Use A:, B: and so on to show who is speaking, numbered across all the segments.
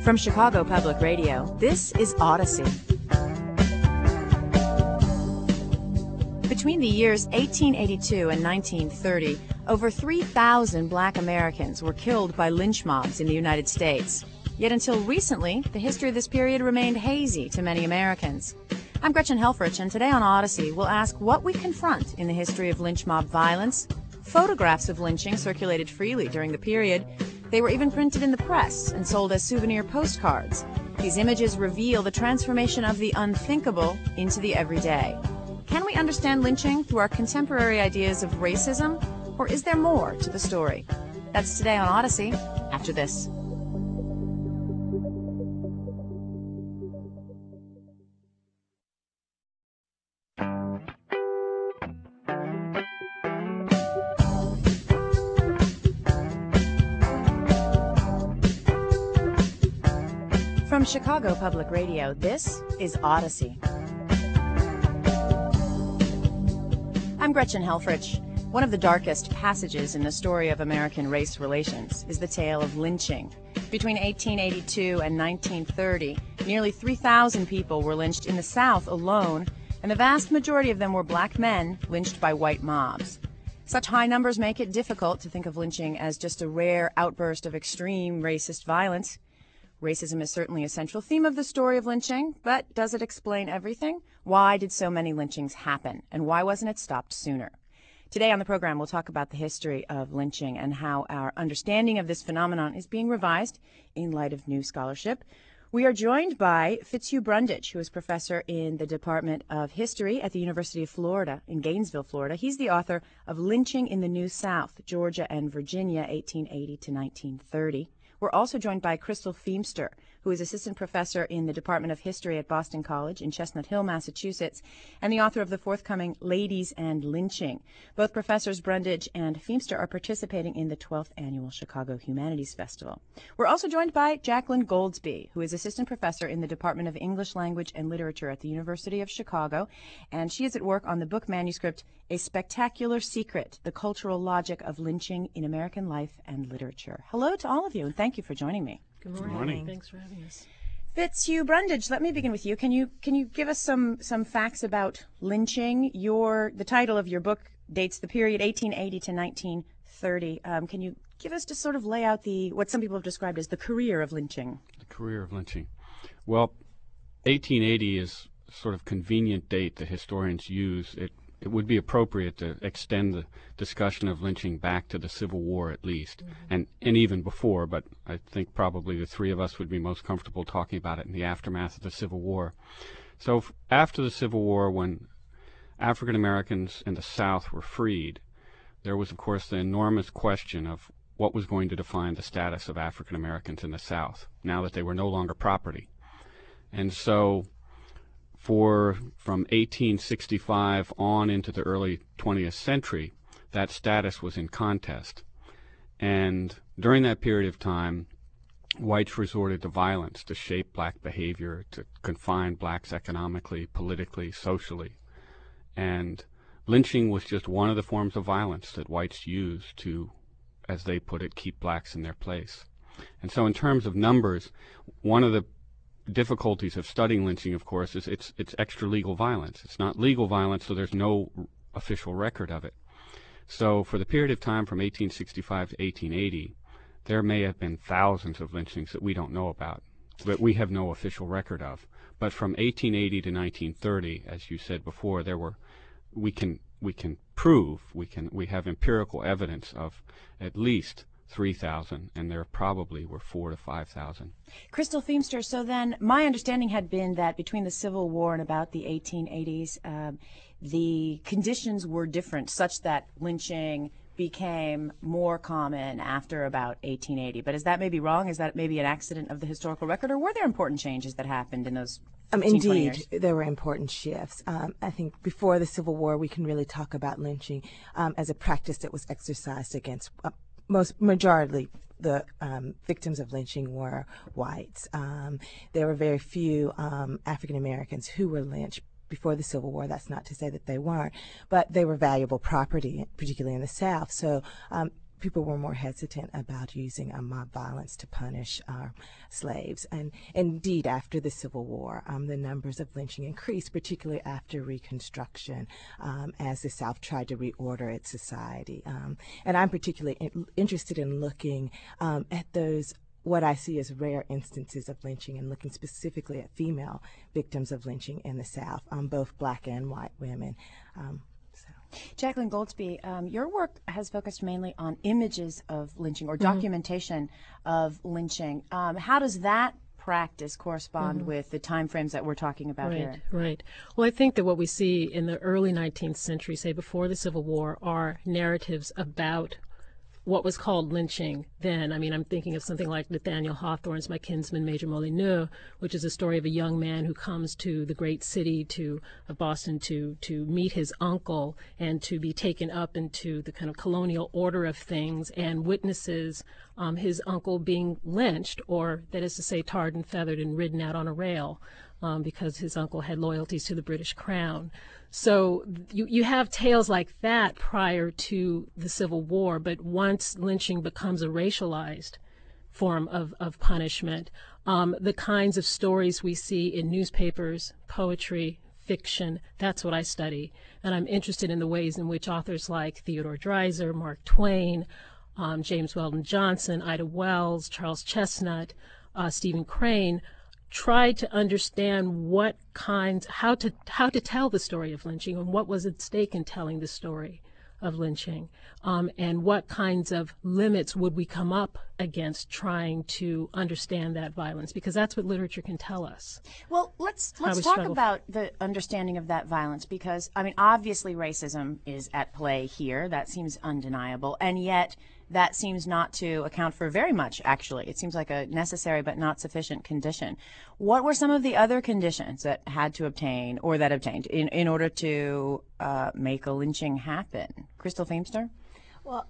A: From Chicago Public Radio, this is Odyssey. Between the years 1882 and 1930, over 3,000 black Americans were killed by lynch mobs in the United States. Yet until recently, the history of this period remained hazy to many Americans. I'm Gretchen Helfrich, and today on Odyssey, we'll ask what we confront in the history of lynch mob violence. Photographs of lynching circulated freely during the period. They were even printed in the press and sold as souvenir postcards. These images reveal the transformation of the unthinkable into the everyday. Can we understand lynching through our contemporary ideas of racism, or is there more to the story? That's today on Odyssey, after this. From Chicago Public Radio, this is Odyssey. I'm Gretchen Helfrich. One of the darkest passages in the story of American race relations is the tale of lynching. Between 1882 and 1930, nearly 3,000 people were lynched in the South alone, and the vast majority of them were black men lynched by white mobs. Such high numbers make it difficult to think of lynching as just a rare outburst of extreme racist violence. Racism is certainly a central theme of the story of lynching, but does it explain everything? Why did so many lynchings happen, and why wasn't it stopped sooner? Today on the program, we'll talk about the history of lynching and how our understanding of this phenomenon is being revised in light of new scholarship. We are joined by Fitzhugh Brundage, who is professor in the Department of History at the University of Florida in Gainesville, Florida. He's the author of Lynching in the New South, Georgia and Virginia, 1880 to 1930. We're also joined by Crystal Feimster, who is assistant professor in the Department of History at Boston College in Chestnut Hill, Massachusetts, and the author of the forthcoming Ladies and Lynching. Both Professors Brundage and Feimster are participating in the 12th Annual Chicago Humanities Festival. We're also joined by Jacqueline Goldsby, who is assistant professor in the Department of English Language and Literature at the University of Chicago, and she is at work on the book manuscript, A Spectacular Secret, The Cultural Logic of Lynching in American Life and Literature. Hello to all of you, and thank you for joining me.
B: Good morning.
C: Good morning.
B: Thanks for having us.
A: Fitzhugh Brundage, let me begin with you. Can you give us some facts about lynching? The title of your book dates the period 1880 to 1930. Can you give us, just sort of lay out what some people have described as the career of lynching?
C: The career of lynching. Well, 1880 is a sort of convenient date that historians use. It would be appropriate to extend the discussion of lynching back to the Civil War at least, and even before, but I think probably the three of us would be most comfortable talking about it in the aftermath of the Civil War. So after the Civil War, when African Americans in the South were freed, there was, of course, the enormous question of what was going to define the status of African Americans in the South, now that they were no longer property. And so from 1865 on into the early 20th century, that status was in contest. And during that period of time, whites resorted to violence to shape black behavior, to confine blacks economically, politically, socially. And lynching was just one of the forms of violence that whites used to, as they put it, keep blacks in their place. And so in terms of numbers, one of the difficulties of studying lynching, of course, is it's extra-legal violence. It's not legal violence, so there's no official record of it. So for the period of time from 1865 to 1880, there may have been thousands of lynchings that we don't know about, that we have no official record of. But from 1880 to 1930, as you said before, we have empirical evidence of at least 3,000, and there probably were 4,000 to 5,000.
A: Crystal Feimster, so then my understanding had been that between the Civil War and about the 1880s, the conditions were different, such that lynching became more common after about 1880. But is that maybe wrong? Is that maybe an accident of the historical record, or were there important changes that happened in those 15, 20 years?
B: Indeed, there were important shifts. I think before the Civil War, we can really talk about lynching as a practice that was exercised against majority the victims of lynching were whites. There were very few African Americans who were lynched before the Civil War. That's not to say that they weren't, but they were valuable property, particularly in the South. So people were more hesitant about using mob violence to punish slaves. And indeed, after the Civil War, the numbers of lynching increased, particularly after Reconstruction, as the South tried to reorder its society. And I'm particularly interested in looking at those what I see as rare instances of lynching, and looking specifically at female victims of lynching in the South, both black and white women.
A: Jacqueline Goldsby, your work has focused mainly on images of lynching or documentation of lynching. How does that practice correspond with the time frames that we're talking about here?
D: Right. Well, I think that what we see in the early 19th century, say before the Civil War, are narratives about what was called lynching then. I mean, I'm thinking of something like Nathaniel Hawthorne's My Kinsman, Major Molyneux, which is a story of a young man who comes to the great city of Boston to meet his uncle and to be taken up into the kind of colonial order of things, and witnesses his uncle being lynched, or that is to say tarred and feathered and ridden out on a rail, because his uncle had loyalties to the British Crown. So you have tales like that prior to the Civil War, but once lynching becomes a racialized form of punishment, the kinds of stories we see in newspapers, poetry, fiction, that's what I study. And I'm interested in the ways in which authors like Theodore Dreiser, Mark Twain, James Weldon Johnson, Ida Wells, Charles Chestnut, Stephen Crane tried to understand how to tell the story of lynching and what was at stake in telling the story of lynching, and what kinds of limits would we come up against trying to understand that violence, because that's what literature can tell us.
A: Well, let's talk about the understanding of that violence, because I mean, obviously racism is at play here. That seems undeniable, and yet that seems not to account for very much, actually. It seems like a necessary but not sufficient condition. What were some of the other conditions that had to obtain, or that obtained, in order to make a lynching happen? Crystal Feimster?
B: Well,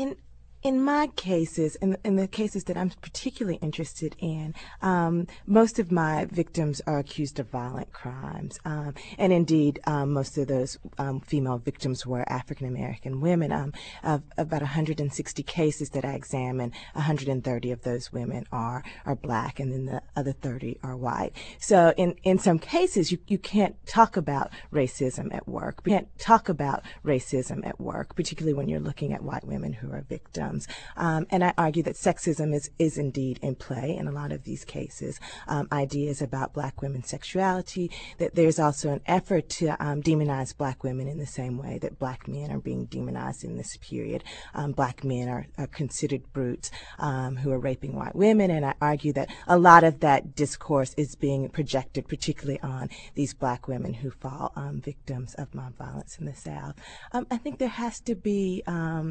B: in my cases, in the cases that I'm particularly interested in, most of my victims are accused of violent crimes. And indeed, most of those female victims were African American women. Of about 160 cases that I examined, 130 of those women are black, and then the other 30 are white. So in some cases, you can't talk about racism at work. You can't talk about racism at work, particularly when you're looking at white women who are victims. And I argue that sexism is indeed in play in a lot of these cases. Ideas about black women's sexuality, that there's also an effort to demonize black women in the same way that black men are being demonized in this period. Black men are considered brutes who are raping white women, and I argue that a lot of that discourse is being projected particularly on these black women who fall victims of mob violence in the South. I think there has to be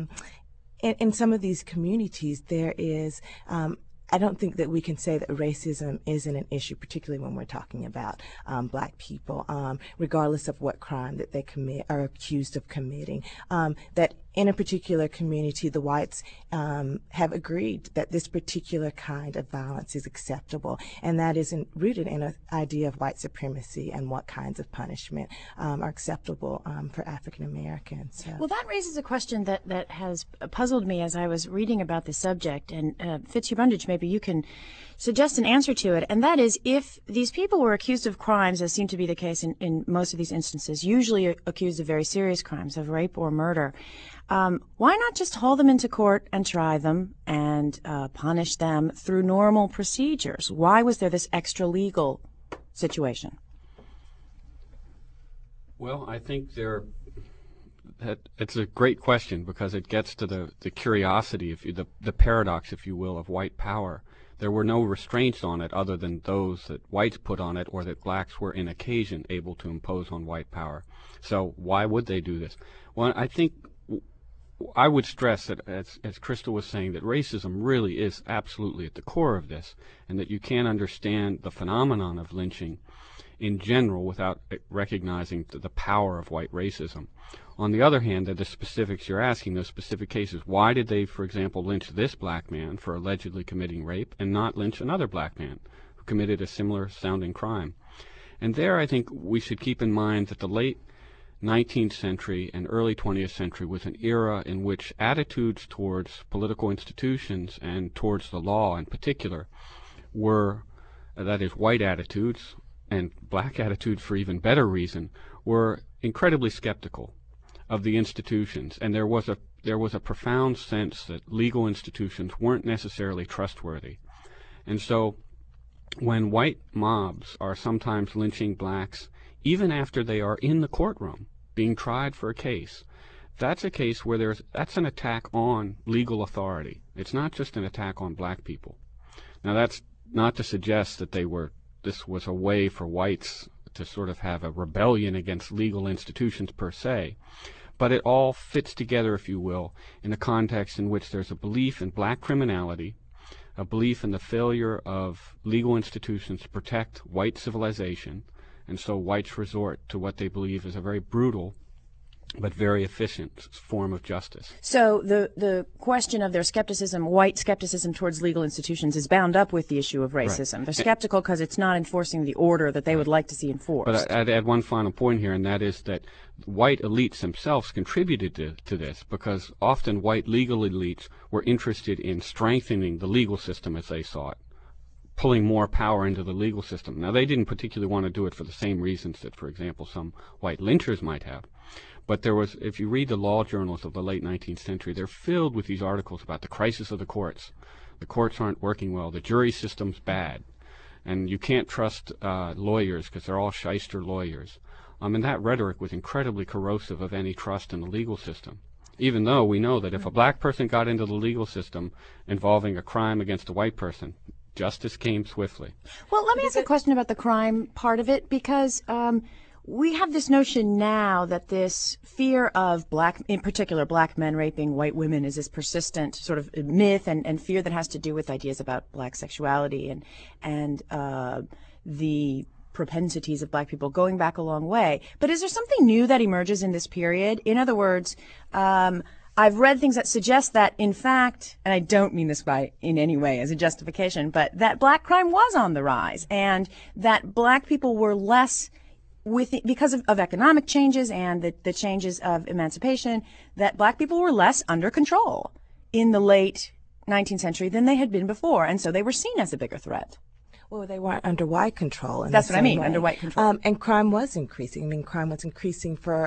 B: in some of these communities, there is, I don't think that we can say that racism isn't an issue, particularly when we're talking about black people, regardless of what crime that they commit, are accused of committing. That in a particular community, the whites have agreed that this particular kind of violence is acceptable, and that isn't rooted in an idea of white supremacy and what kinds of punishment are acceptable for African Americans. So.
A: Well, that raises a question that has puzzled me as I was reading about the subject, and Fitzhugh Brundage, maybe you can suggest an answer to it, and that is, if these people were accused of crimes, as seemed to be the case in most of these instances, usually accused of very serious crimes, of rape or murder, why not just haul them into court and try them and punish them through normal procedures? Why was there this extra legal situation?
C: Well, I think it's a great question, because it gets to the curiosity, the paradox, if you will, of white power. There were no restraints on it other than those that whites put on it, or that blacks were in occasion able to impose on white power. So why would they do this? Well, I think I would stress that, as Crystal was saying, that racism really is absolutely at the core of this, and that you can't understand the phenomenon of lynching in general without recognizing the power of white racism. On the other hand, the specifics you're asking, those specific cases, why did they, for example, lynch this black man for allegedly committing rape and not lynch another black man who committed a similar sounding crime? And there I think we should keep in mind that the late 19th century and early 20th century was an era in which attitudes towards political institutions and towards the law in particular were, that is, white attitudes and black attitudes for even better reason, were incredibly skeptical of the institutions, and there was a profound sense that legal institutions weren't necessarily trustworthy. And so when white mobs are sometimes lynching blacks, even after they are in the courtroom being tried for a case, that's a case where that's an attack on legal authority. It's not just an attack on black people. Now, that's not to suggest that this was a way for whites to sort of have a rebellion against legal institutions per se, but it all fits together, if you will, in a context in which there's a belief in black criminality, a belief in the failure of legal institutions to protect white civilization, and so whites resort to what they believe is a very brutal but very efficient form of justice.
A: So the question of their skepticism, white skepticism towards legal institutions, is bound up with the issue of racism. Right. They're skeptical because it's not enforcing the order that they would like to see enforced.
C: But I'd add one final point here, and that is that white elites themselves contributed to this, because often white legal elites were interested in strengthening the legal system as they saw it, pulling more power into the legal system. Now, they didn't particularly want to do it for the same reasons that, for example, some white lynchers might have. But there was, if you read the law journals of the late 19th century, they're filled with these articles about the crisis of the courts. The courts aren't working well. The jury system's bad. And you can't trust lawyers because they're all shyster lawyers. And that rhetoric was incredibly corrosive of any trust in the legal system, even though we know that if a black person got into the legal system involving a crime against a white person, justice came swiftly.
A: Well, let me ask a question about the crime part of it, because we have this notion now that this fear of in particular black men raping white women is this persistent sort of myth and fear that has to do with ideas about black sexuality and the propensities of black people going back a long way. But is there something new that emerges in this period? In other words, I've read things that suggest that, in fact, and I don't mean this in any way as a justification, but that black crime was on the rise, and that black people were less because of economic changes and the changes of emancipation, that black people were less under control in the late 19th century than they had been before, and so they were seen as a bigger threat.
B: Well, they weren't under white control.
A: That's what I mean, under white control.
B: And crime was increasing. I mean, crime was increasing for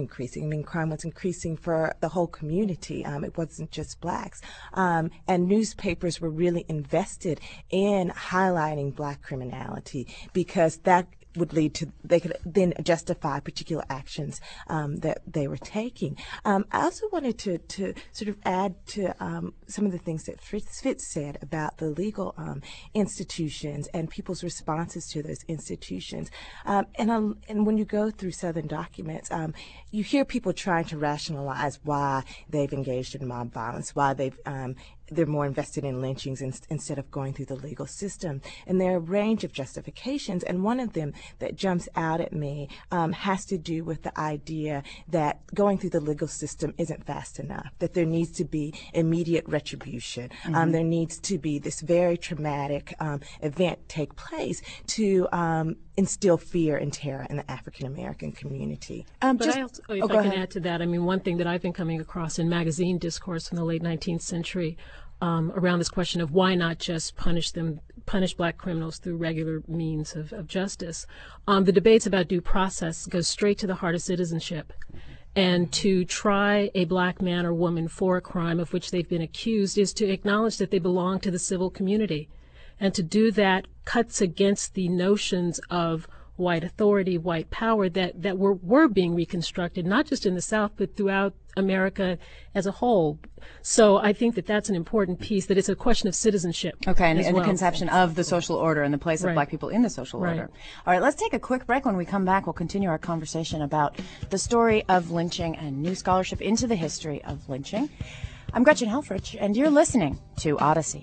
B: the whole community. It wasn't just blacks. And newspapers were really invested in highlighting black criminality, because that would lead to, they could then justify particular actions that they were taking. I also wanted to sort of add to some of the things that Fitz said about the legal institutions and people's responses to those institutions. And when you go through Southern documents, you hear people trying to rationalize why they've engaged in mob violence, why they're more invested in lynchings instead of going through the legal system. And there are a range of justifications, and one of them that jumps out at me has to do with the idea that going through the legal system isn't fast enough, that there needs to be immediate retribution. Mm-hmm. There needs to be this very traumatic event take place to instill fear and terror in the African American community.
D: But I also, if I can add to that, I mean, one thing that I've been coming across in magazine discourse in the late 19th century around this question of why not just punish black criminals through regular means of justice. The debates about due process go straight to the heart of citizenship. And to try a black man or woman for a crime of which they've been accused is to acknowledge that they belong to the civil community. And to do that cuts against the notions of white authority, white power that were being reconstructed, not just in the South, but throughout America as a whole. So I think that that's an important piece, that it's a question of citizenship.
A: Okay, and the conception of the social order and the place of black people in the social order. All right, let's take a quick break. When we come back, we'll continue our conversation about the story of lynching and new scholarship into the history of lynching. I'm Gretchen Helfrich, and you're listening to Odyssey.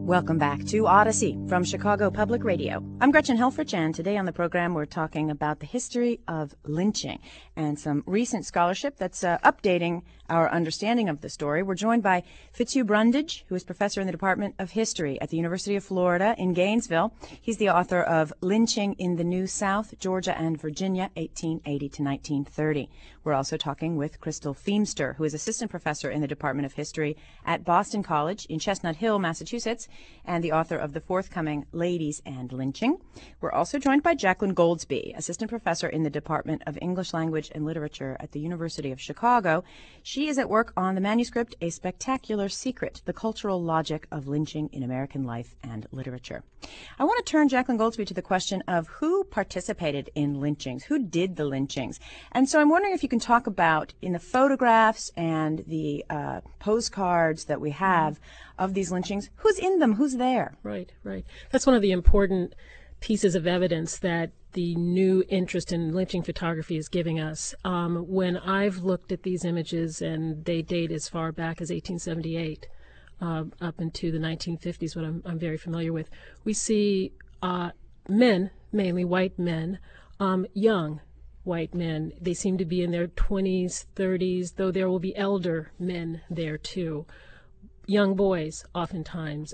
A: Welcome back to Odyssey from Chicago Public Radio. I'm Gretchen Helfrich, and today on the program we're talking about the history of lynching and some recent scholarship that's updating our understanding of the story. We're joined by Fitzhugh Brundage, who is professor in the Department of History at the University of Florida in Gainesville. He's the author of Lynching in the New South, Georgia and Virginia, 1880 to 1930. We're also talking with Crystal Feimster, who is assistant professor in the Department of History at Boston College in Chestnut Hill, Massachusetts, and the author of the forthcoming Ladies and Lynching. We're also joined by Jacqueline Goldsby, assistant professor in the Department of English Language and Literature at the University of Chicago. She is at work on the manuscript A Spectacular Secret, The Cultural Logic of Lynching in American Life and Literature. I want to turn, Jacqueline Goldsby, to the question of who participated in lynchings, who did the lynchings. And so I'm wondering if you can talk about, in the photographs and the postcards that we have of these lynchings, who's in them, who's there?
D: Right. That's one of the important pieces of evidence that the new interest in lynching photography is giving us. When I've looked at these images, and they date as far back as 1878, up into the 1950s, what I'm very familiar with, we see men, mainly white men, young white men. They seem to be in their 20s, 30s, though there will be elder men there too. Young boys, oftentimes,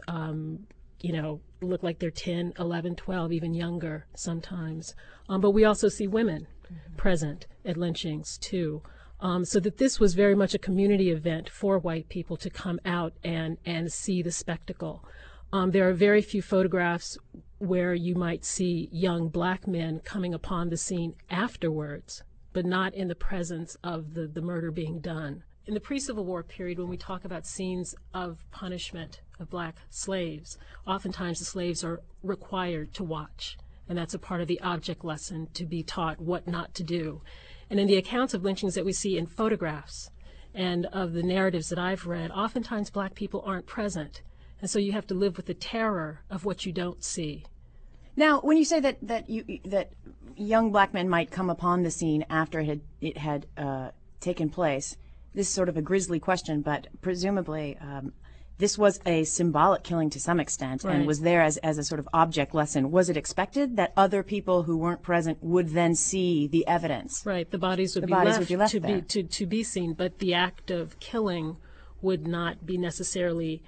D: look like they're 10, 11, 12, even younger sometimes. But we also see women present at lynchings too. So that this was very much a community event for white people to come out and see the spectacle. There are very few photographs where you might see young black men coming upon the scene afterwards, but not in the presence of the murder being done. In the pre-Civil War period, when we talk about scenes of punishment of black slaves, oftentimes the slaves are required to watch, and that's a part of the object lesson, to be taught what not to do. And in the accounts of lynchings that we see in photographs and of the narratives that I've read, oftentimes black people aren't present. And so you have to live with the terror of what you don't see.
A: Now, when you say that young black men might come upon the scene after it had taken place, this is sort of a grisly question, but presumably this was a symbolic killing to some extent,
D: right,
A: and was there as a sort of object lesson. Was it expected that other people who weren't present would then see the evidence?
D: Right, the bodies would be left to be seen, but the act of killing would not be necessarily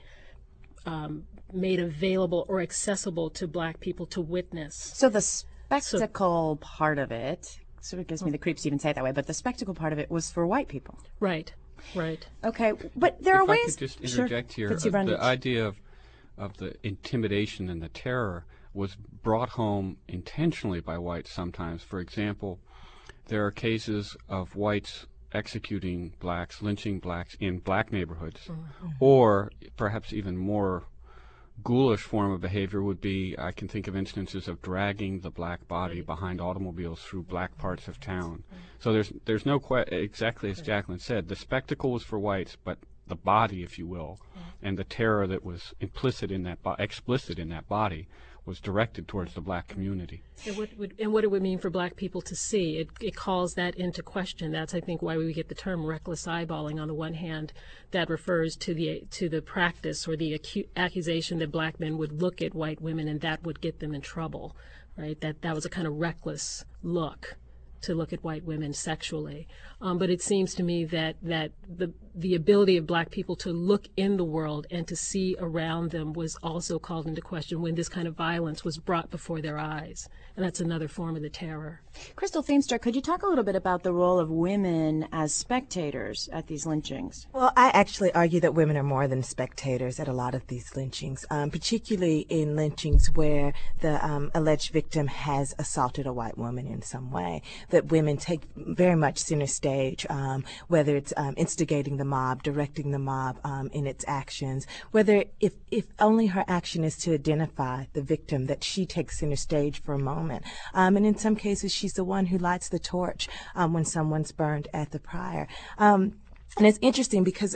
D: made available or accessible to black people to witness.
A: So the spectacle part of it sort of gives me the creeps to even say it that way, but the spectacle part of it was for white people.
D: Right.
A: Okay, but there are ways...
C: If I could just interject here, the idea of the intimidation and the terror was brought home intentionally by whites sometimes. For example, there are cases of whites executing blacks, lynching blacks in black neighborhoods, or perhaps even more ghoulish form of behavior would be, I can think of instances of dragging the black body behind automobiles through black parts of town. So there's no exactly as Jacqueline said, the spectacle was for whites, but the body, if you will, and the terror that was explicit in that body was directed towards the black community.
D: And what it would mean for black people to see, it calls that into question. That's, I think, why we get the term reckless eyeballing on the one hand. That refers to the practice or the accusation that black men would look at white women and that would get them in trouble, right? That was a kind of reckless look, to look at white women sexually. But it seems to me that the ability of black people to look in the world and to see around them was also called into question when this kind of violence was brought before their eyes. And that's another form of the terror.
A: Crystal Feimster, could you talk a little bit about the role of women as spectators at these lynchings?
B: Well, I actually argue that women are more than spectators at a lot of these lynchings, particularly in lynchings where the alleged victim has assaulted a white woman in some way, that women take very much center stage, whether it's instigating the mob, directing the mob in its actions, whether if only her action is to identify the victim, that she takes center stage for a moment. And in some cases, she's the one who lights the torch when someone's burned at the pyre. And it's interesting because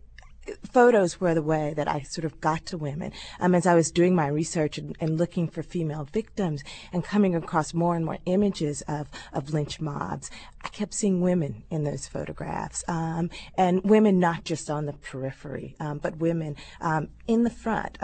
B: photos were the way that I sort of got to women. As I was doing my research and looking for female victims and coming across more and more images of lynch mobs, I kept seeing women in those photographs, and women not just on the periphery, but women in the front,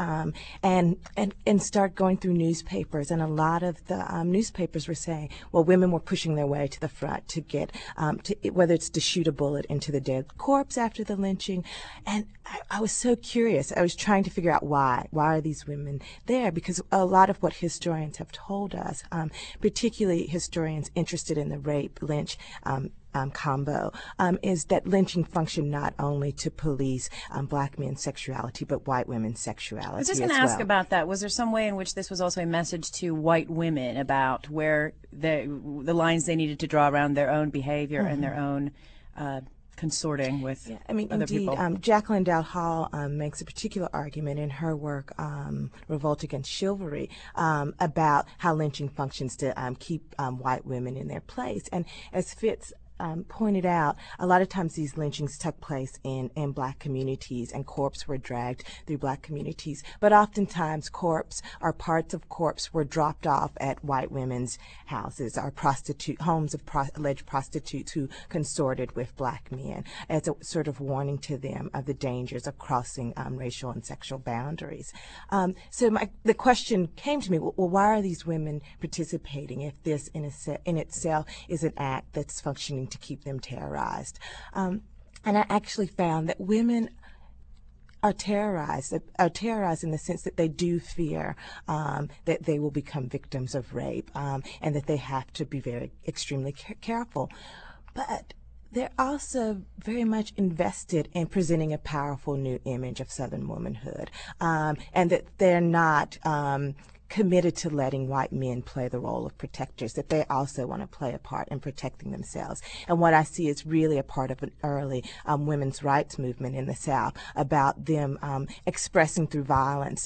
B: and start going through newspapers, and a lot of the newspapers were saying, well, women were pushing their way to the front to get, whether it's to shoot a bullet into the dead corpse after the lynching, and I was so curious. I was trying to figure out why are these women there, because a lot of what historians have told us, particularly historians interested in the rape-lynch combo, is that lynching functioned not only to police black men's sexuality, but white women's sexuality.
A: I was just going to ask about that. Was there some way in which this was also a message to white women about where the lines they needed to draw around their own behavior and their own consorting with other people?
B: Jacqueline Dowd Hall makes a particular argument in her work, Revolt Against Chivalry, about how lynching functions to keep white women in their place. And as Fitz pointed out, a lot of times these lynchings took place in black communities, and corpses were dragged through black communities. But oftentimes corpse or parts of corpse were dropped off at white women's houses or homes of alleged prostitutes who consorted with black men, as a sort of warning to them of the dangers of crossing racial and sexual boundaries. So the question came to me, well, why are these women participating if this in itself is an act that's functioning to keep them terrorized? And I actually found that women are terrorized in the sense that they do fear that they will become victims of rape, and that they have to be extremely careful. But they're also very much invested in presenting a powerful new image of Southern womanhood, and that they're not committed to letting white men play the role of protectors, that they also want to play a part in protecting themselves. And what I see is really a part of an early women's rights movement in the South, about them expressing through violence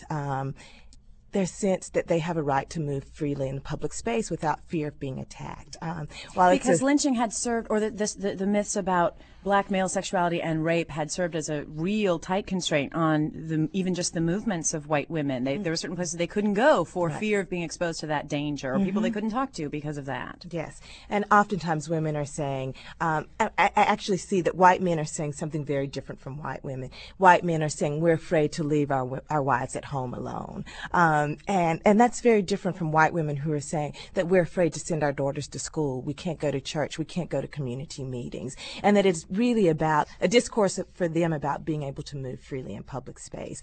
B: their sense that they have a right to move freely in the public space without fear of being attacked.
A: Because lynching had served, or the myths about black male sexuality and rape had served as a real tight constraint on even just the movements of white women. There were certain places they couldn't go for fear of being exposed to that danger, or people they couldn't talk to because of that.
B: Yes, and oftentimes women are saying, I actually see that white men are saying something very different from white women. White men are saying, we're afraid to leave our wives at home alone. And that's very different from white women who are saying that we're afraid to send our daughters to school, we can't go to church, we can't go to community meetings, and that it's really about a discourse for them about being able to move freely in public space.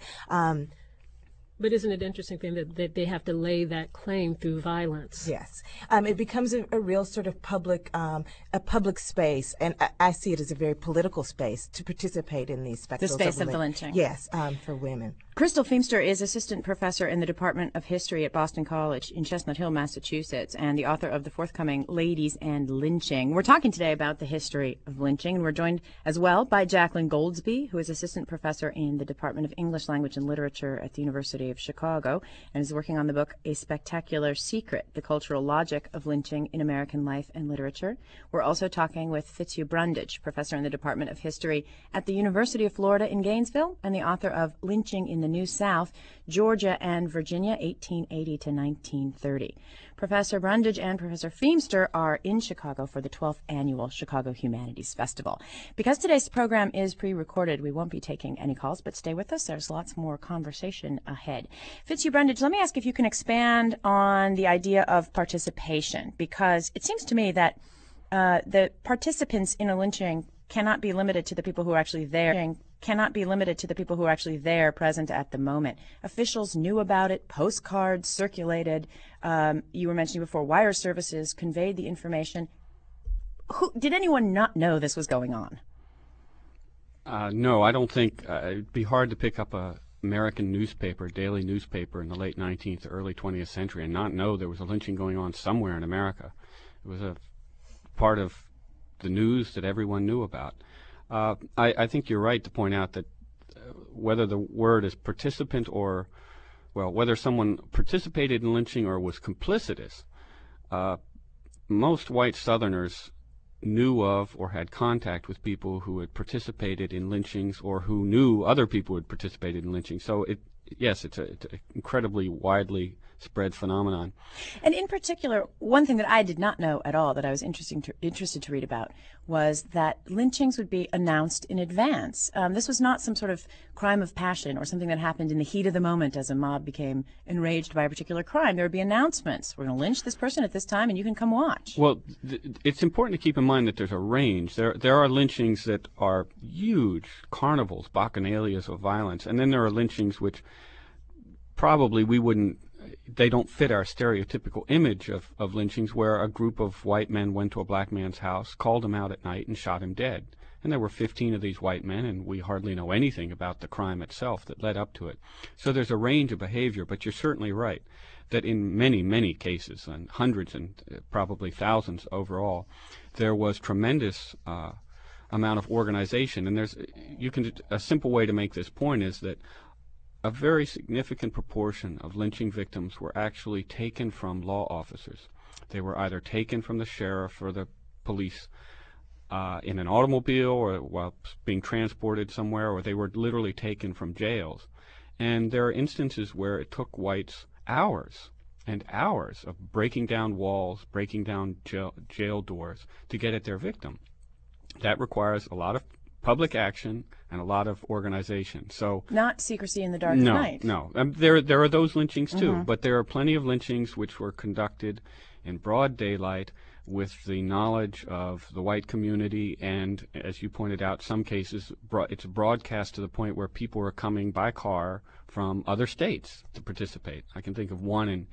D: But isn't it interesting thing that they have to lay that claim through violence?
B: Yes, it becomes a real sort of public space, and I see it as a very political space to participate in these spectacles.
A: The space of the lynching.
B: Yes, for women.
A: Crystal Feimster is assistant professor in the Department of History at Boston College in Chestnut Hill, Massachusetts, and the author of the forthcoming Ladies and Lynching. We're talking today about the history of lynching, and we're joined as well by Jacqueline Goldsby, who is assistant professor in the Department of English Language and Literature at the University of Chicago, and is working on the book A Spectacular Secret, The Cultural Logic of Lynching in American Life and Literature. We're also talking with Fitzhugh Brundage, professor in the Department of History at the University of Florida in Gainesville, and the author of Lynching in the New South, Georgia and Virginia, 1880 to 1930. Professor Brundage and Professor Feimster are in Chicago for the 12th Annual Chicago Humanities Festival. Because today's program is pre-recorded, we won't be taking any calls, but stay with us. There's lots more conversation ahead. Fitzhugh Brundage, let me ask if you can expand on the idea of participation, because it seems to me that the participants in a lynching cannot be limited to the people who are actually there. Present at the moment. Officials knew about it, postcards circulated, you were mentioning before, wire services conveyed the information. Did anyone not know this was going on?
C: No, I don't think. It'd be hard to pick up a American newspaper, daily newspaper in the late 19th, early 20th century and not know there was a lynching going on somewhere in America. It was a part of the news that everyone knew about. I think you're right to point out that whether the word is participant or, well, whether someone participated in lynching or was complicitous, most white Southerners knew of or had contact with people who had participated in lynchings or who knew other people who had participated in lynching. So, yes, it's an incredibly widely spread phenomenon.
A: And in particular, one thing that I did not know at all that I was interested to read about was that lynchings would be announced in advance. This was not some sort of crime of passion or something that happened in the heat of the moment as a mob became enraged by a particular crime. There would be announcements. We're going to lynch this person at this time, and you can come watch.
C: Well, it's important to keep in mind that there's a range. There are lynchings that are huge carnivals, bacchanalias of violence, and then there are lynchings which probably they don't fit our stereotypical image of lynchings, where a group of white men went to a black man's house, called him out at night, and shot him dead. And there were 15 of these white men, and we hardly know anything about the crime itself that led up to it. So there's a range of behavior, but you're certainly right that in many, many cases, and hundreds and probably thousands overall, there was tremendous amount of organization. And a simple way to make this point is that a very significant proportion of lynching victims were actually taken from law officers. They were either taken from the sheriff or the police in an automobile or while being transported somewhere, or they were literally taken from jails. And there are instances where it took whites hours and hours of breaking down walls, breaking down jail doors to get at their victim. That requires a lot of public action and a lot of organization. So
A: not secrecy in the dark of night.
C: No. There are those lynchings too, but there are plenty of lynchings which were conducted in broad daylight with the knowledge of the white community, and as you pointed out, some cases it's broadcast to the point where people were coming by car from other states to participate. I can think of one in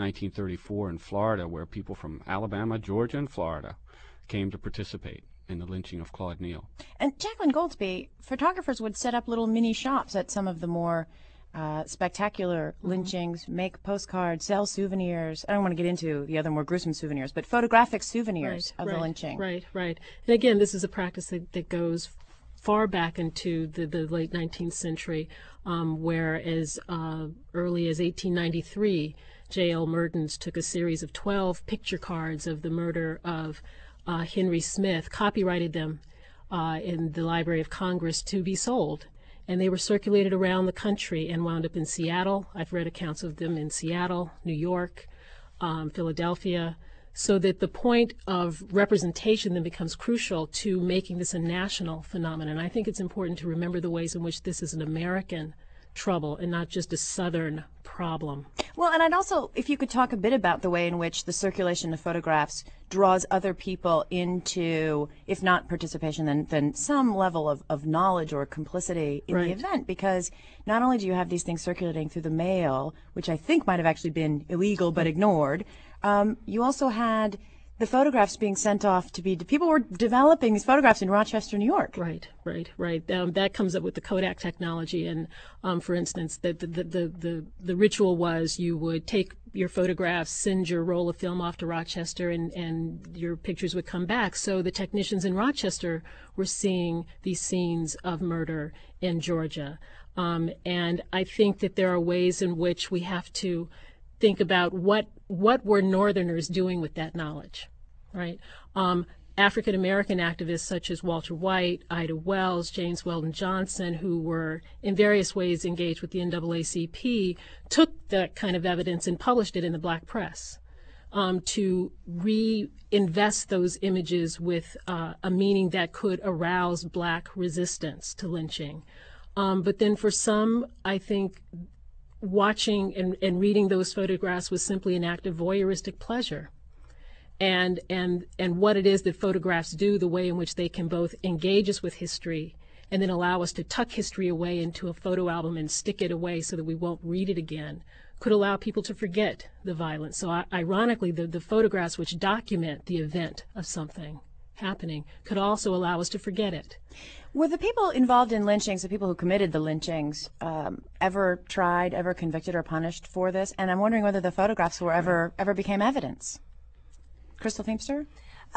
C: 1934 in Florida where people from Alabama, Georgia, and Florida came to participate in the lynching of Claude Neal.
A: And Jacqueline Goldsby, photographers would set up little mini shops at some of the more spectacular lynchings, make postcards, sell souvenirs. I don't want to get into the other more gruesome souvenirs, but photographic souvenirs of the lynching.
D: Right. And again, this is a practice that goes far back into the late 19th century, where as early as 1893, J.L. Mertens took a series of 12 picture cards of the murder of Henry Smith, copyrighted them in the Library of Congress to be sold. And they were circulated around the country and wound up in Seattle. I've read accounts of them in Seattle, New York, Philadelphia, so that the point of representation then becomes crucial to making this a national phenomenon. I think it's important to remember the ways in which this is an American trouble and not just a Southern problem.
A: Well, and I'd also, if you could talk a bit about the way in which the circulation of photographs draws other people into, if not participation, then some level of knowledge or complicity in the event, because not only do you have these things circulating through the mail, which I think might have actually been illegal but ignored, you also had the photographs being sent off to be, people were developing these photographs in Rochester, New York.
D: Right. That comes up with the Kodak technology, and for instance, the ritual was you would take your photographs, send your roll of film off to Rochester, and your pictures would come back. So the technicians in Rochester were seeing these scenes of murder in Georgia, and I think that there are ways in which we have to think about what were Northerners doing with that knowledge, right? African American activists such as Walter White, Ida Wells, James Weldon Johnson, who were in various ways engaged with the NAACP, took that kind of evidence and published it in the black press to reinvest those images with a meaning that could arouse black resistance to lynching. But then for some, I think watching and reading those photographs was simply an act of voyeuristic pleasure. And what it is that photographs do, the way in which they can both engage us with history and then allow us to tuck history away into a photo album and stick it away so that we won't read it again, could allow people to forget the violence. So ironically, the photographs which document the event of something happening could also allow us to forget it.
A: Were the people involved in lynchings, the people who committed the lynchings, ever tried, ever convicted or punished for this? And I'm wondering whether the photographs were ever became evidence. Crystal Feimster?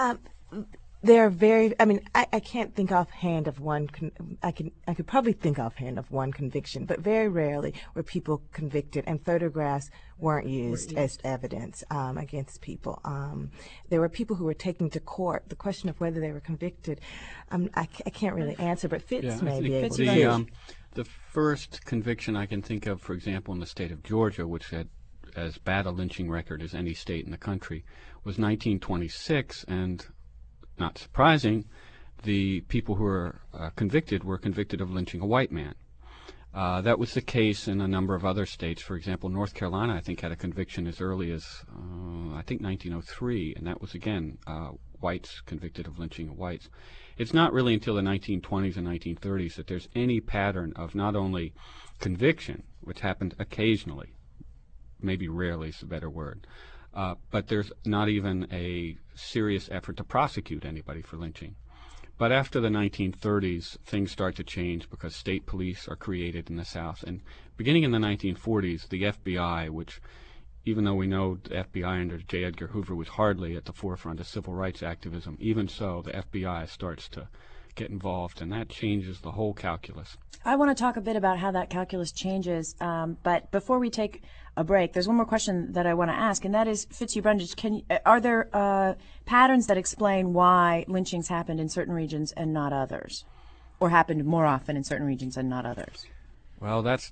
B: They're very, I can't think offhand of one, I could probably think offhand of one conviction, but very rarely were people convicted and photographs weren't used as evidence against people. There were people who were taken to court. The question of whether they were convicted, I can't really answer, but Fitz may be able to.
C: The first conviction I can think of, for example, in the state of Georgia, which had as bad a lynching record as any state in the country, was 1926, and not surprising, the people who were convicted of lynching a white man. That was the case in a number of other states. For example, North Carolina, I think, had a conviction as early as, I think, 1903, and that was, again, whites convicted of lynching whites. It's not really until the 1920s and 1930s that there's any pattern of not only conviction, which happened occasionally, maybe rarely is a better word, but there's not even a serious effort to prosecute anybody for lynching. But after the 1930s, things start to change because state police are created in the South. And beginning in the 1940s, the FBI, which, even though we know the FBI under J. Edgar Hoover was hardly at the forefront of civil rights activism, even so, the FBI starts to get involved, and that changes the whole calculus.
A: I want to talk a bit about how that calculus changes, but before we take a break, there's one more question that I want to ask, and that is, Fitzhugh Brundage, are there patterns that explain why lynchings happened in certain regions and not others, or happened more often in certain regions and not others?
C: Well, that's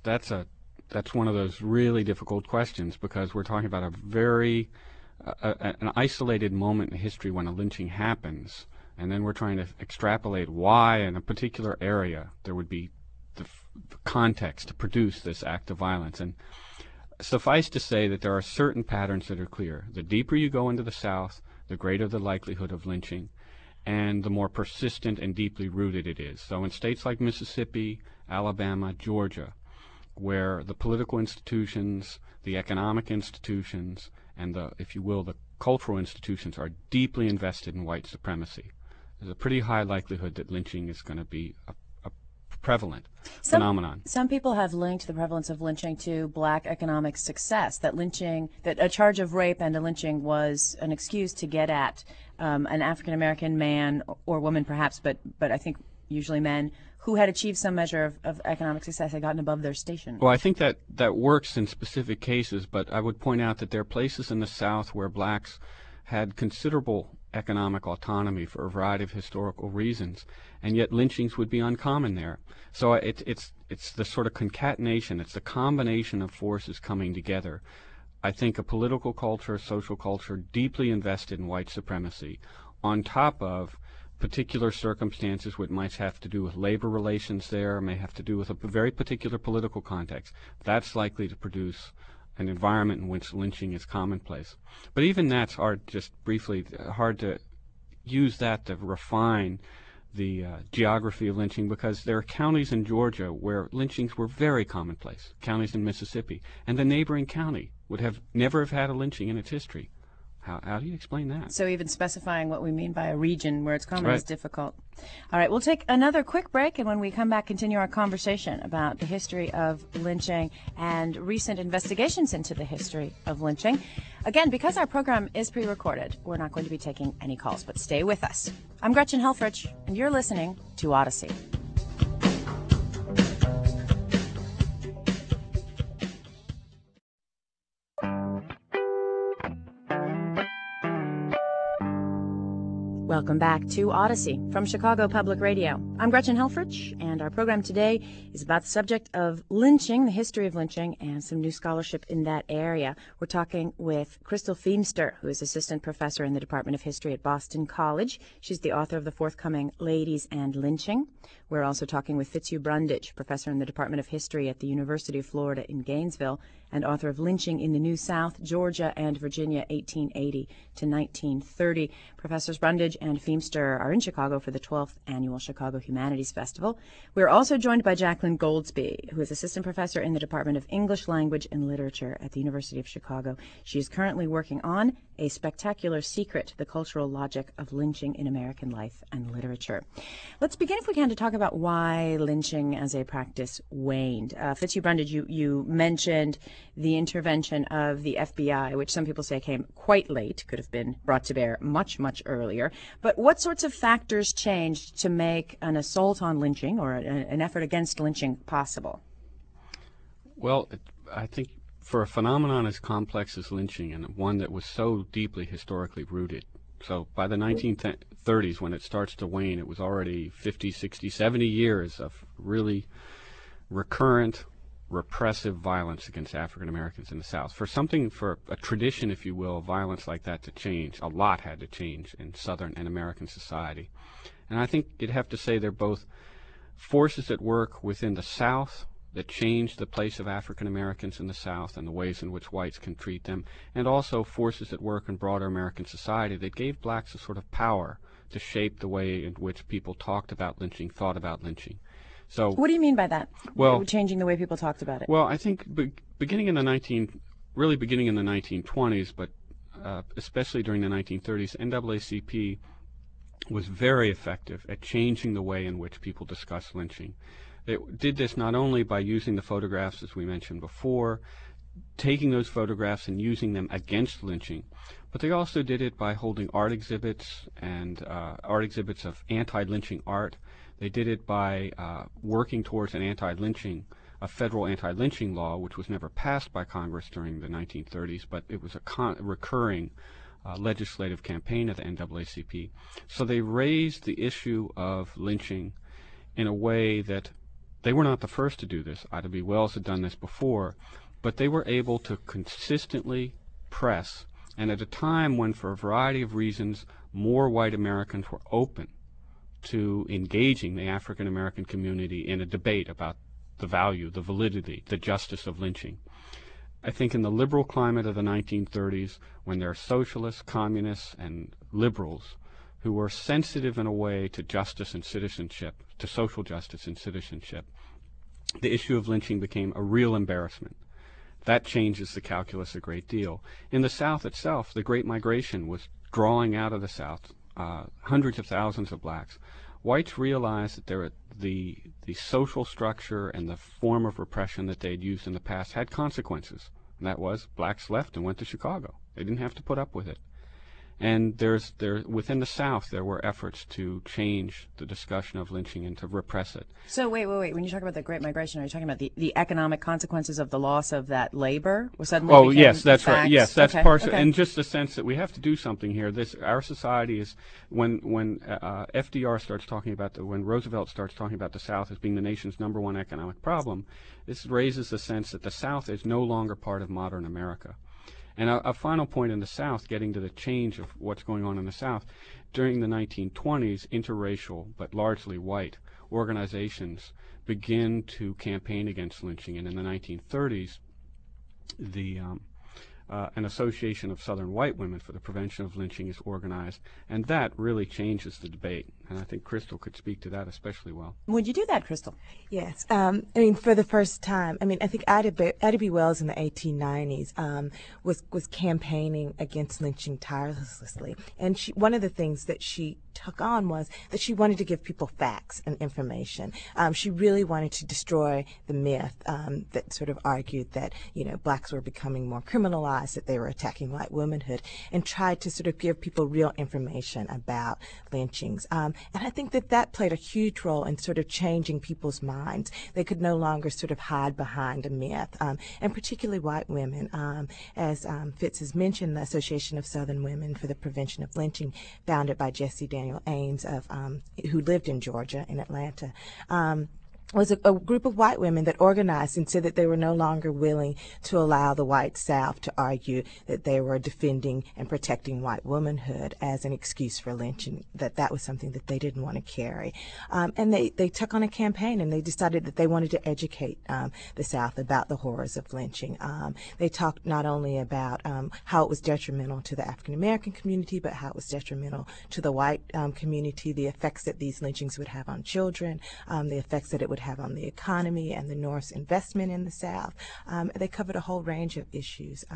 C: one of those really difficult questions, because we're talking about a very an isolated moment in history when a lynching happens, and then we're trying to extrapolate why in a particular area there would be the context to produce this act of violence. And suffice to say that there are certain patterns that are clear. The deeper you go into the South, the greater the likelihood of lynching, and the more persistent and deeply rooted it is. So in states like Mississippi, Alabama, Georgia, where the political institutions, the economic institutions, and the, if you will, the cultural institutions are deeply invested in white supremacy, there's a pretty high likelihood that lynching is going to be a prevalent phenomenon.
A: Some people have linked the prevalence of lynching to black economic success, that a charge of rape and a lynching was an excuse to get at an African-American man or woman perhaps, but I think usually men, who had achieved some measure of economic success, had gotten above their station.
C: Well, I think that works in specific cases, but I would point out that there are places in the South where blacks had considerable economic autonomy for a variety of historical reasons, and yet lynchings would be uncommon there. So it's the sort of concatenation, it's the combination of forces coming together. I think a political culture, a social culture deeply invested in white supremacy, on top of particular circumstances which might have to do with labor relations there, may have to do with a very particular political context. That's likely to produce an environment in which lynching is commonplace. But even that's hard, just briefly, hard to use that to refine the geography of lynching, because there are counties in Georgia where lynchings were very commonplace, counties in Mississippi, and the neighboring county would have never have had a lynching in its history. How do you explain that?
A: So even specifying what we mean by a region where it's common
C: Right.
A: is difficult. All right, we'll take another quick break, and when we come back, continue our conversation about the history of lynching and recent investigations into the history of lynching. Again, because our program is pre-recorded, we're not going to be taking any calls, but stay with us. I'm Gretchen Helfrich, and you're listening to Odyssey. Welcome back to Odyssey from Chicago Public Radio. I'm Gretchen Helfrich, and our program today is about the subject of lynching, the history of lynching, and some new scholarship in that area. We're talking with Crystal Feimster, who is assistant professor in the Department of History at Boston College. She's the author of the forthcoming Ladies and Lynching. We're also talking with Fitzhugh Brundage, professor in the Department of History at the University of Florida in Gainesville, and author of Lynching in the New South, Georgia and Virginia, 1880 to 1930. Professors Brundage and Feimster are in Chicago for the 12th Annual Chicago Humanities Festival. We're also joined by Jacqueline Goldsby, who is assistant professor in the Department of English Language and Literature at the University of Chicago. She is currently working on A Spectacular Secret, the Cultural Logic of Lynching in American Life and Literature. Let's begin, if we can, to talk about why lynching as a practice waned. Fitzhugh Brundage, you mentioned the intervention of the FBI, which some people say came quite late, could have been brought to bear much, much earlier. But what sorts of factors changed to make an assault on lynching or an effort against lynching possible?
C: Well, I think for a phenomenon as complex as lynching, and one that was so deeply historically rooted, so by the 1930s, when it starts to wane, it was already 50, 60, 70 years of really recurrent, repressive violence against African Americans in the South. For a tradition, if you will, of violence like that to change, a lot had to change in Southern and American society. And I think you'd have to say they're both forces at work within the South that changed the place of African Americans in the South and the ways in which whites can treat them, and also forces at work in broader American society that gave blacks a sort of power to shape the way in which people talked about lynching, thought about lynching. So,
A: What do you mean by that?
C: Well,
A: changing the way people talked about it.
C: Well, I think beginning in the 1920s, but especially during the 1930s, NAACP was very effective at changing the way in which people discuss lynching. They did this not only by using the photographs, as we mentioned before, taking those photographs and using them against lynching, but they also did it by holding art exhibits and art exhibits of anti-lynching art. They did it by working towards a federal anti-lynching law, which was never passed by Congress during the 1930s, but it was a recurring legislative campaign of the NAACP. So they raised the issue of lynching in a way that they were not the first to do this. Ida B. Wells had done this before, but they were able to consistently press, and at a time when, for a variety of reasons, more white Americans were open to engaging the African American community in a debate about the value, the validity, the justice of lynching. I think in the liberal climate of the 1930s, when there are socialists, communists, and liberals who were sensitive in a way to justice and citizenship, to social justice and citizenship, the issue of lynching became a real embarrassment. That changes the calculus a great deal. In the South itself, the Great Migration was drawing out of the South hundreds of thousands of blacks. Whites realized that the social structure and the form of repression that they'd used in the past had consequences. And that was blacks left and went to Chicago. They didn't have to put up with it. And within the South, there were efforts to change the discussion of lynching and to repress it.
A: So wait. When you talk about the Great Migration, are you talking about the economic consequences of the loss of that labor?
C: Yes, that's right. Yes, that's partial.
A: Okay.
C: And just the sense that we have to do something here. Our society is, when FDR starts talking about when Roosevelt starts talking about the South as being the nation's #1 economic problem, this raises the sense that the South is no longer part of modern America. And a final point in the South, getting to the change of what's going on in the South, during the 1920s, interracial, but largely white, organizations begin to campaign against lynching. And in the 1930s, an association of Southern white women for the prevention of lynching is organized, and that really changes the debate. And I think Crystal could speak to that especially well.
A: Would you do that, Crystal?
B: Yes. For the first time, I think Ida B. Wells in the 1890s was campaigning against lynching tirelessly. And one of the things that she took on was that she wanted to give people facts and information. She really wanted to destroy the myth that sort of argued that, blacks were becoming more criminalized, that they were attacking white womanhood, and tried to sort of give people real information about lynchings. And I think that played a huge role in sort of changing people's minds. They could no longer sort of hide behind a myth, and particularly white women. As Fitz has mentioned, the Association of Southern Women for the Prevention of Lynching, founded by Jessie Daniel Ames, who lived in Georgia, in Atlanta, was a group of white women that organized and said that they were no longer willing to allow the white South to argue that they were defending and protecting white womanhood as an excuse for lynching, that was something that they didn't want to carry. And they took on a campaign, and they decided that they wanted to educate the South about the horrors of lynching. They talked not only about how it was detrimental to the African American community, but how it was detrimental to the white community, the effects that these lynchings would have on children, the effects that it would have on the economy and the North's investment in the South. They covered a whole range of issues.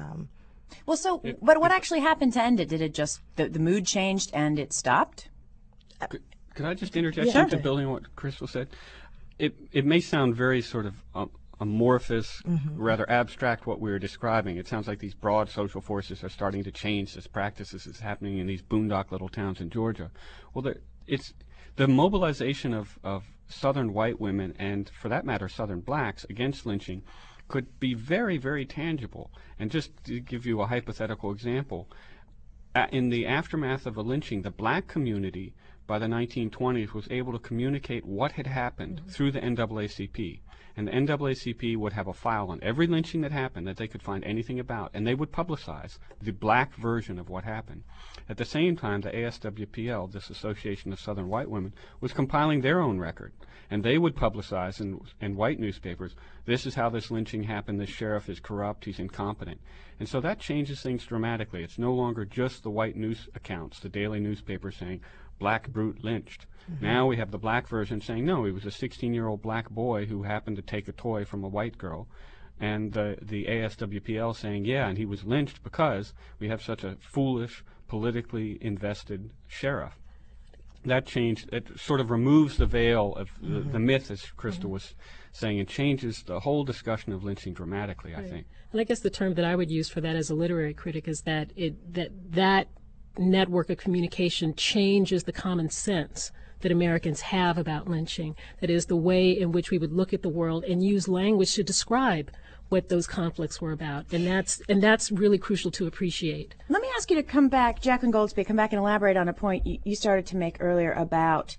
A: But what actually happened to end it? Did it just, the mood changed and it stopped?
C: Could I just interject something building on what Crystal said? It may sound very sort of amorphous, rather abstract what we were describing. It sounds like these broad social forces are starting to change this practice. This is happening in these boondock little towns in Georgia. Well, it's the mobilization of Southern white women, and for that matter Southern blacks, against lynching could be very, very tangible. And just to give you a hypothetical example, in the aftermath of a lynching, the black community by the 1920s was able to communicate what had happened through the NAACP. And the NAACP would have a file on every lynching that happened that they could find anything about, and they would publicize the black version of what happened. At the same time, the ASWPL, this Association of Southern White Women, was compiling their own record, and they would publicize in white newspapers, this is how this lynching happened, this sheriff is corrupt, he's incompetent. And so that changes things dramatically. It's no longer just the white news accounts, the daily newspaper saying, black brute lynched. Now we have the black version saying, no, he was a 16-year-old black boy who happened to take a toy from a white girl. And the ASWPL saying, yeah, and he was lynched because we have such a foolish, politically invested sheriff. That changed, it sort of removes the veil of the myth, as Crystal was saying, and changes the whole discussion of lynching dramatically, I think.
D: And I guess the term that I would use for that as a literary critic is that that network of communication changes the common sense that Americans have about lynching. That is, the way in which we would look at the world and use language to describe what those conflicts were about. And that's really crucial to appreciate.
A: Let me ask you to come back, Jacqueline Goldsby, come back and elaborate on a point you started to make earlier about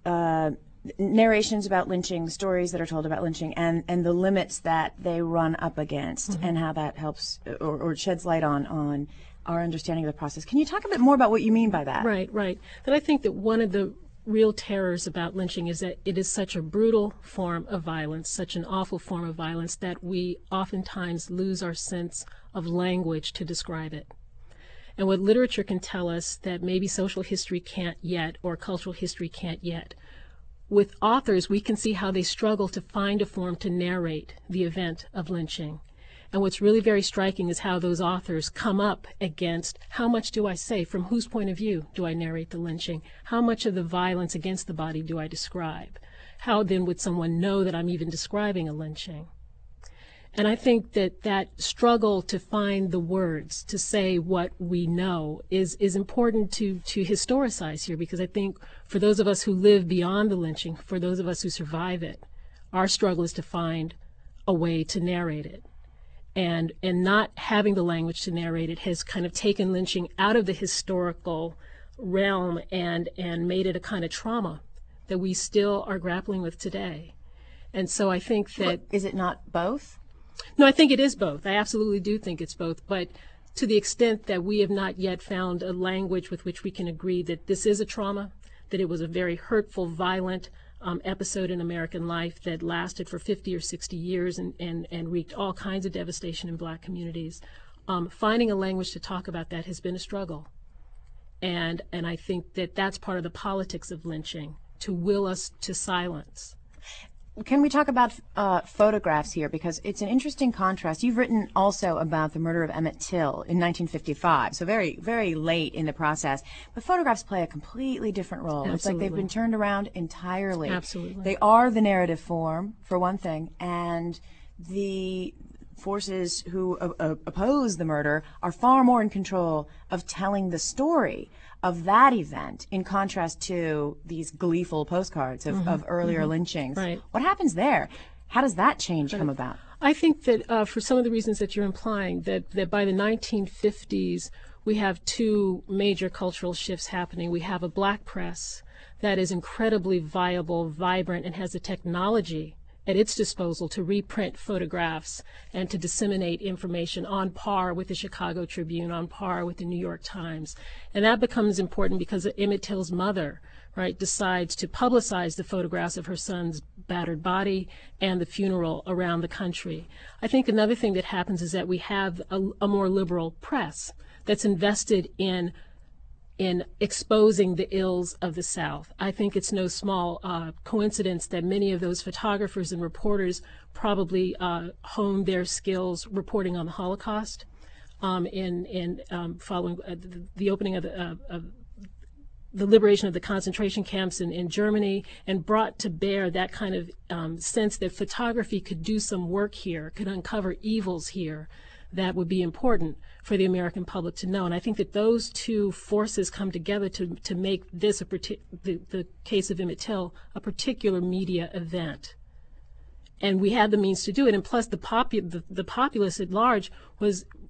A: narrations about lynching, stories that are told about lynching, and the limits that they run up against, and how that helps or sheds light on our understanding of the process. Can you talk a bit more about what you mean by that?
D: Right. And I think that one of the real terrors about lynching is that it is such a brutal form of violence, such an awful form of violence, that we oftentimes lose our sense of language to describe it. And what literature can tell us that maybe social history can't yet, or cultural history can't yet, with authors we can see how they struggle to find a form to narrate the event of lynching. And what's really very striking is how those authors come up against, how much do I say? From whose point of view do I narrate the lynching? How much of the violence against the body do I describe? How then would someone know that I'm even describing a lynching? And I think that struggle to find the words to say what we know is important to historicize here, because I think for those of us who live beyond the lynching, for those of us who survive it, our struggle is to find a way to narrate it. And not having the language to narrate it has kind of taken lynching out of the historical realm and made it a kind of trauma that we still are grappling with today. And so I think that...
A: Is it not both?
D: No, I think it is both. I absolutely do think it's both. But to the extent that we have not yet found a language with which we can agree that this is a trauma, that it was a very hurtful, violent episode in American life that lasted for 50 or 60 years and wreaked all kinds of devastation in black communities. Finding a language to talk about that has been a struggle. And I think that that's part of the politics of lynching, to will us to silence.
A: Can we talk about photographs here? Because it's an interesting contrast. You've written also about the murder of Emmett Till in 1955, so very, very late in the process. But photographs play a completely different role.
D: Absolutely.
A: It's like they've been turned around entirely.
D: Absolutely.
A: They are the narrative form, for one thing, and the forces who oppose the murder are far more in control of telling the story of that event, in contrast to these gleeful postcards of earlier lynchings.
D: Right.
A: What happens there? How does that change come about?
D: I think that for some of the reasons that you're implying, that by the 1950s, we have two major cultural shifts happening. We have a black press that is incredibly viable, vibrant, and has the technology at its disposal to reprint photographs and to disseminate information on par with the Chicago Tribune, on par with the New York Times. And that becomes important because Emmett Till's mother, right, decides to publicize the photographs of her son's battered body and the funeral around the country. I think another thing that happens is that we have a more liberal press that's invested in exposing the ills of the South. I think it's no small coincidence that many of those photographers and reporters probably honed their skills reporting on the Holocaust following the opening of the liberation of the concentration camps in Germany, and brought to bear that kind of sense that photography could do some work here, could uncover evils here that would be important for the American public to know. And I think that those two forces come together to make this, the case of Emmett Till, a particular media event. And we had the means to do it. And plus, the populace at large was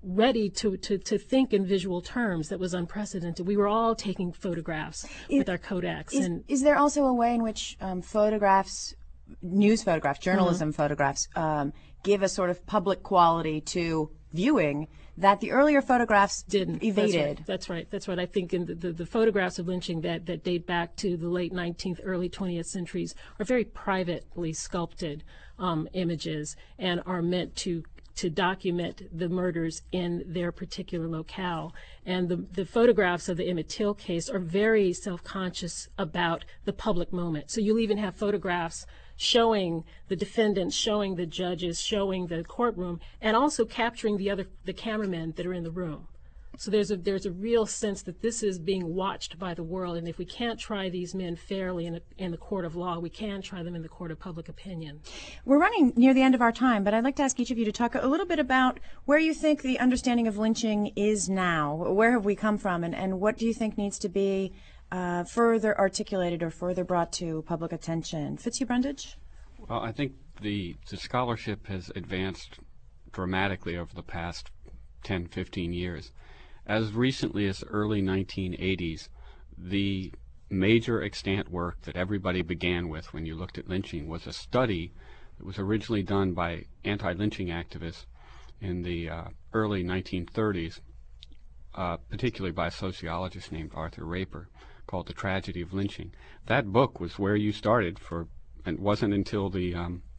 D: ready to think in visual terms that was unprecedented. We were all taking photographs with our Kodaks.
A: Is there also a way in which photographs, news photographs, journalism photographs, give a sort of public quality to viewing that the earlier photographs
D: didn't
A: evaded?
D: That's right. I think in the photographs of lynching that date back to the late 19th, early 20th centuries are very privately sculpted images and are meant to document the murders in their particular locale. And the photographs of the Emmett Till case are very self-conscious about the public moment. So you'll even have photographs showing the defendants, showing the judges, showing the courtroom, and also capturing the cameramen that are in the room. So there's a real sense that this is being watched by the world, and if we can't try these men fairly in the court of law, we can try them in the court of public opinion.
A: We're running near the end of our time, but I'd like to ask each of you to talk a little bit about where you think the understanding of lynching is now. Where have we come from, and what do you think needs to be further articulated or further brought to public attention? Fitzhugh Brundage?
C: Well, I think the scholarship has advanced dramatically over the past 10, 15 years. As recently as the early 1980s, the major extant work that everybody began with when you looked at lynching was a study that was originally done by anti-lynching activists in the early 1930s, particularly by a sociologist named Arthur Raper, called The Tragedy of Lynching. That book was where you started and it wasn't until the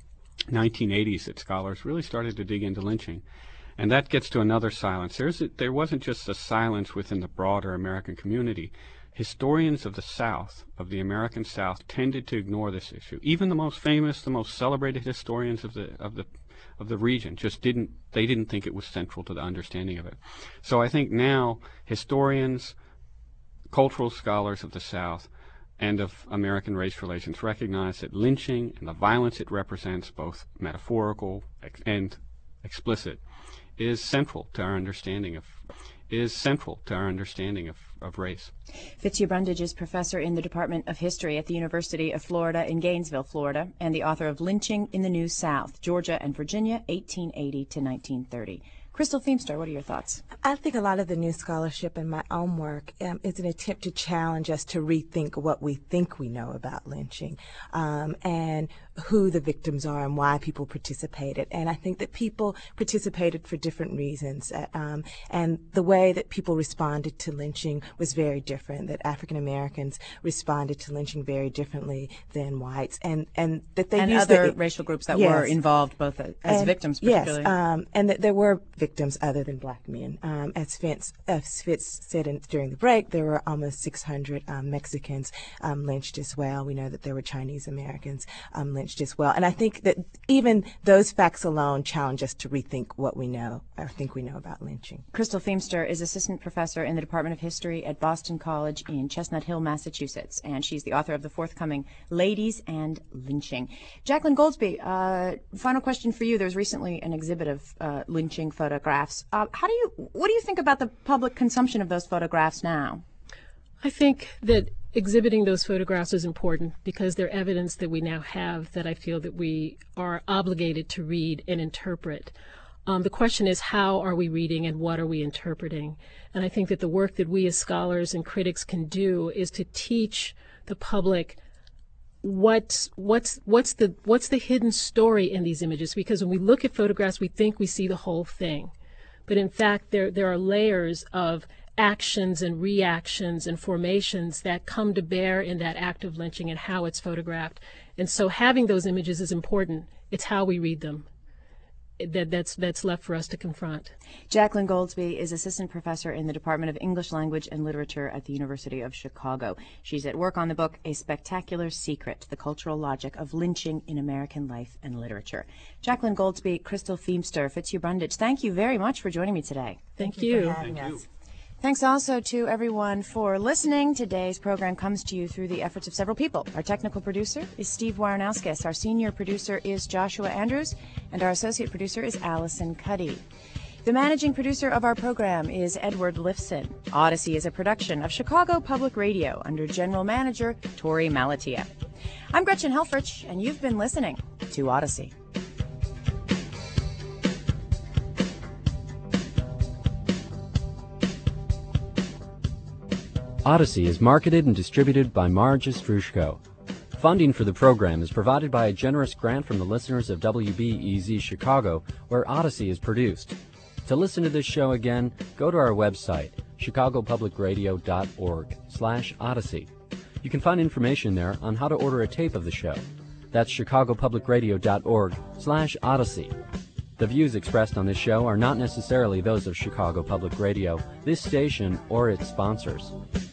C: 1980s that scholars really started to dig into lynching. And that gets to another silence. There wasn't just a silence within the broader American community. Historians of the South, of the American South, tended to ignore this issue. Even the most famous, the most celebrated historians of the region didn't think it was central to the understanding of it. So I think now historians, cultural scholars of the South, and of American race relations recognize that lynching and the violence it represents, both metaphorical and explicit, is central to our understanding of race.
A: Fitzhugh Brundage is professor in the Department of History at the University of Florida in Gainesville, Florida, and the author of Lynching in the New South, Georgia and Virginia, 1880 to 1930. Crystal Feimster, what are your thoughts?
B: I think a lot of the new scholarship in my own work is an attempt to challenge us to rethink what we think we know about lynching and who the victims are and why people participated. And I think that people participated for different reasons. And the way that people responded to lynching was very different, that African Americans responded to lynching very differently than whites. And that they used
A: other racial groups that were involved both as victims particularly.
B: Yes, and that there were victims other than black men. As Fitz said during the break, there were almost 600 Mexicans lynched as well. We know that there were Chinese Americans lynched as well. And I think that even those facts alone challenge us to rethink what we know or think we know about lynching.
A: Crystal Feimster is assistant professor in the Department of History at Boston College in Chestnut Hill, Massachusetts, and she's the author of the forthcoming Ladies and Lynching. Jacqueline Goldsby, final question for you. There was recently an exhibit of lynching photographs. What do you think about the public consumption of those photographs now?
D: I think that exhibiting those photographs is important because they're evidence that we now have that I feel that we are obligated to read and interpret. The question is, how are we reading and what are we interpreting? And I think that the work that we as scholars and critics can do is to teach the public what's the hidden story in these images, because when we look at photographs we think we see the whole thing, but in fact there are layers of actions and reactions and formations that come to bear in that act of lynching and how it's photographed. And so having those images is important. It's how we read them that's left for us to confront.
A: Jacqueline Goldsby is assistant professor in the Department of English Language and Literature at the University of Chicago. She's at work on the book A Spectacular Secret, The Cultural Logic of Lynching in American Life and Literature. Jacqueline Goldsby, Crystal Feimster, Fitzhugh Brundage, thank you very much for joining me today.
D: Thank you.
B: For having us.
A: Thanks also to everyone for listening. Today's program comes to you through the efforts of several people. Our technical producer is Steve Waranauskas. Our senior producer is Joshua Andrews. And our associate producer is Allison Cuddy. The managing producer of our program is Edward Lifson. Odyssey is a production of Chicago Public Radio under General Manager Tori Malatia. I'm Gretchen Helfrich, and you've been listening to Odyssey.
E: Odyssey is marketed and distributed by Marge Strushko. Funding for the program is provided by a generous grant from the listeners of WBEZ Chicago, where Odyssey is produced. To listen to this show again, go to our website, chicagopublicradio.org/Odyssey. You can find information there on how to order a tape of the show. That's chicagopublicradio.org/Odyssey. The views expressed on this show are not necessarily those of Chicago Public Radio, this station, or its sponsors.